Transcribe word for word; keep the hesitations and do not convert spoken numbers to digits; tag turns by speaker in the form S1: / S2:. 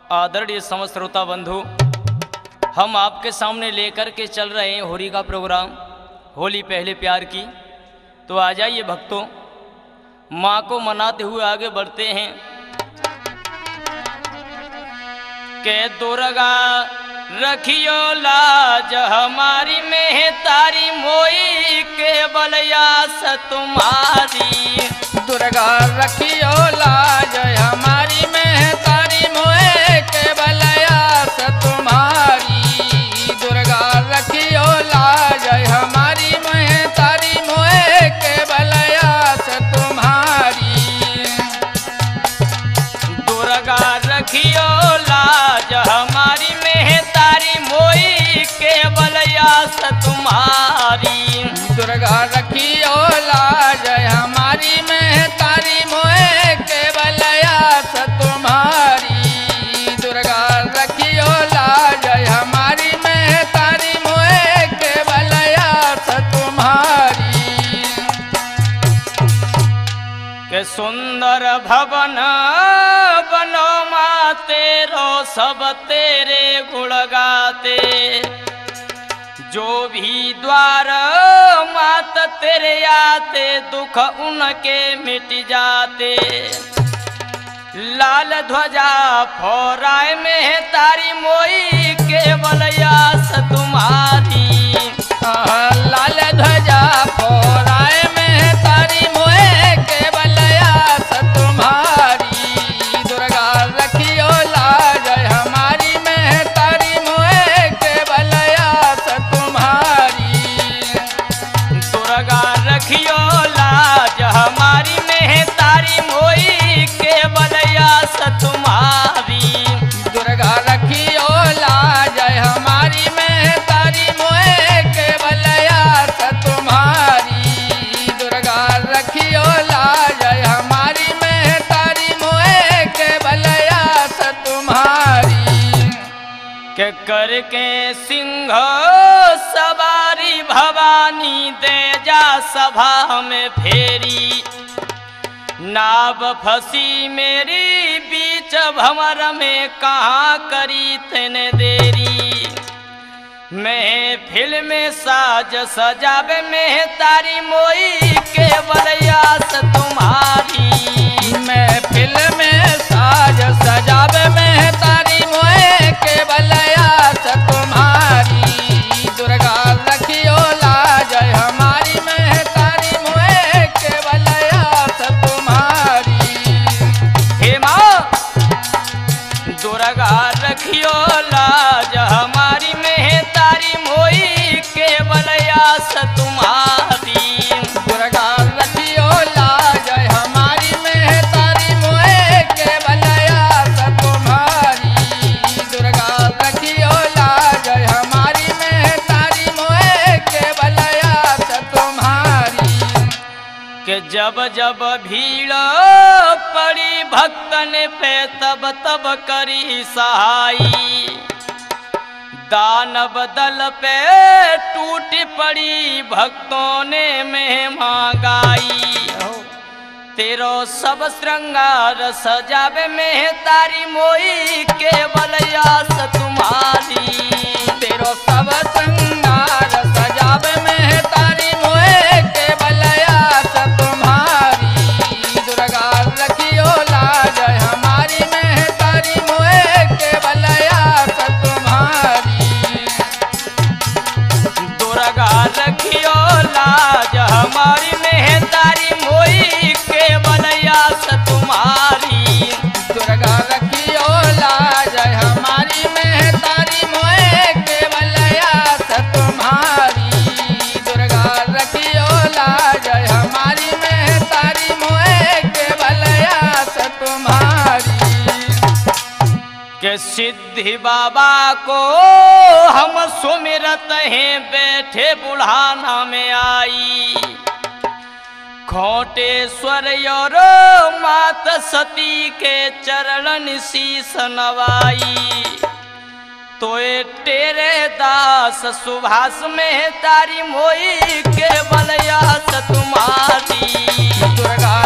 S1: आदरणीय समस्त श्रोता बंधु, हम आपके सामने लेकर के चल रहे हैं होली का प्रोग्राम, होली पहले प्यार की। तो आ जाइए भक्तों, माँ को मनाते हुए आगे बढ़ते हैं। के दुर्गा रखियो लाज हमारी में तारी मोई के बलयास तुम्हारी।
S2: दुर्गा रखियो लाज हमारी में तारी मोए के बलयास तुम्हारी। दुर्गा रखियो लाज हमारी में तारी मोए के बलयास तुम्हारी।
S1: दुर्गा रखियो लाज हमारी में तारी मोई के बलयास तुम्हारी।
S2: दुर्गा रखियो लाज हमारी में तारी मोए के बलयास तुम्हारी। दुर्गा रखियो लाज हमारी में तारी मोए के बलयास तुम्हारी।
S1: के सुंदर भवन बनो माँ तेरो सब तेरे गुण गाते। जो भी द्वार मात तेरे आते दुख उनके मिट जाते। लाल ध्वजा फौराए में तारी मोई के बलयास तुम्हारी।
S2: लाल ध्वजा फौराए में तारी मोए के बलयास तुम्हारी। दुर्गा रखियो लाज हमारी में तारी मोए के बलयास तुम्हारी।
S1: दुर्गा रखियो लाज हमारी में तारी मोई के बलयास तुम्हारी।
S2: दुर्गा रखियो लाज हमारी में तारी मोए के बलयास तुम्हारी। दुर्गा रखियो लाज हमारी में तारी मोए के बलयास तुम्हारी।
S1: के करके सिंह सवारी भवानी दे जा सभा में फेरी। नाव फंसी मेरी बीच भंवर में कहाँ करी तने देरी। मैं फिल्म साज सजावे में तारी मोई के बलयास तुम्हारी।
S2: मैं फिल्म साज सजावे में तारी मोए के बलयास तुम्हारी। दुर्गा रखियो लाज हमारी में तारी मोए के बलयास तुम्हारी।
S1: हे माँ दुर्गा रखियो लाज हमारी में तारी मोई के बलयास तुम्हारी।
S2: दुर्गा रखियो लाज हमारी में तारी मोए के बलयास तुम्हारी। दुर्गा रखियो लाज हमारी में तारी मोए के बलयास तुम्हारी।
S1: के जब जब भीड़ पड़ी भक्तन पे तब तब करी सहाई। दानव दल पे टूटी पड़ी भक्तों ने महिमा गाई। तेरो सब श्रृंगार सजावे में तारी मोई के बलयास तुम्हारी।
S2: तेरो सब श्रृंगार सजावे में तारी मोए के बलयास तुम्हारी। दुर्गा रखियो लाज हमारी में तारी मोए के बलयास तुम्हारी।
S1: दुर्गा रखियो लाज हमारी में तारी मोई के बलयास तुम्हारी।
S2: दुर्गा रखियो लाज हमारी में तारी मोए के बलयास तुम्हारी। दुर्गा रखियो लाज हमारी में तारी मोए के बलयास तुम्हारी।
S1: के सिद्धि बाबा को हम सुमिरत हैं बैठे बुढ़ाना में आई। खोटेश्वर और मात सती के चरण शीस नवाई। तोए तेरे दास सुभाष में तारी मोई के बलयास तुम्हारी।
S2: दुर्गा